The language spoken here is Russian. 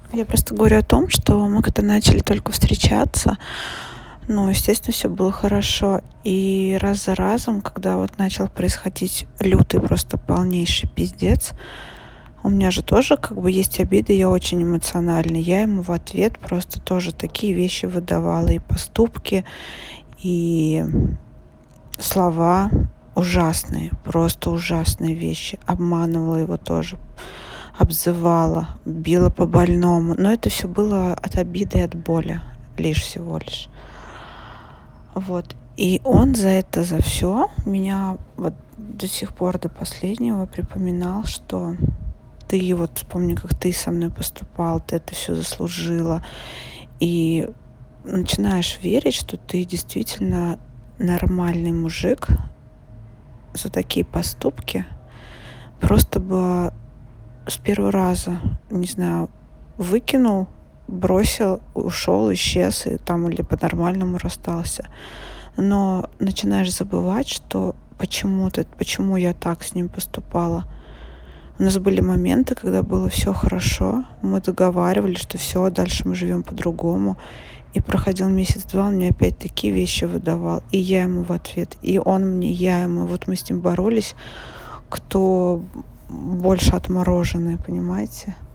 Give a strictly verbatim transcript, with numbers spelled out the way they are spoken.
Я просто говорю о том, что мы когда начали только встречаться, ну, естественно, все было хорошо. И раз за разом, когда вот начал происходить лютый, просто полнейший пиздец, у меня же тоже как бы есть обиды, я очень эмоциональный. Я ему в ответ просто тоже такие вещи выдавала, и поступки, и слова ужасные, просто ужасные вещи. Обманывала его тоже, обзывала, била по больному. Но это все было от обиды и от боли лишь всего лишь. Вот. И он за это, за все меня вот до сих пор, до последнего припоминал, что ты вот вспомни, как ты со мной поступал, ты это все заслужила. И начинаешь верить, что ты действительно нормальный мужик за такие поступки. Просто бы с первого раза, не знаю, выкинул, бросил, ушел, исчез, и там или по-нормальному расстался. Но начинаешь забывать, что почему-то, почему я так с ним поступала. У нас были моменты, когда было все хорошо, мы договаривались, что все, дальше мы живем по-другому. И проходил месяц-два, он мне опять такие вещи выдавал. И я ему в ответ, и он мне, я ему. Вот мы с ним боролись, кто больше отмороженный, понимаете?